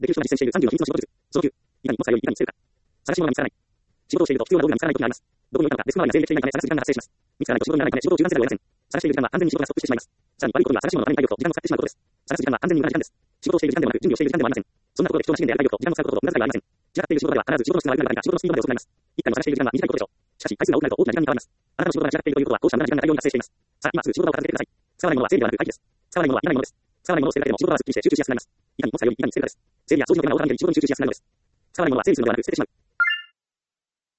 できる人が実践している30の秘密の仕事術。その9、いかにも採用いかに見せるか。探し物が見つからない。仕事をしていると必要な道具が見つからない時があります。どこに置いたのか、デスク周りが整理できていないため探す時間が発生します。見つからないと仕事にならないため仕事を中断せざるを得ません。探している時間は完全に仕事がストップしてしまいます。さらに悪いことには探し物の他に体力と時間を使ってしまうことです。探す時間は完全に無駄な時間です。仕事をしている時間ではなく、準備をしている時間ではありません。そんなことで貴重な資源である体力と時間を使うことと無駄遣いはありません。散らかっている仕事では必ず仕事の質が悪くなるか仕事のスピードまで遅くなります。一回も探している時間が短いことでしょう。しかし、回数が多くなると大きな時間に変わります。あなたの仕事が散らかっているということは、高尚な無駄な時間が大量に発生しています。さあ、今すぐ仕事を片付けてください。使わないものは整理ではなく廃棄です。使わないものはいらないものです。使わないものを捨てるだけでも仕事がすっきりして集中しやすくなります。いかにも作業いかに見せるかです。整理や掃除の手間が終わるために仕事に集中しやすくなるのです。使わないものは整理するのではなく捨ててしまう。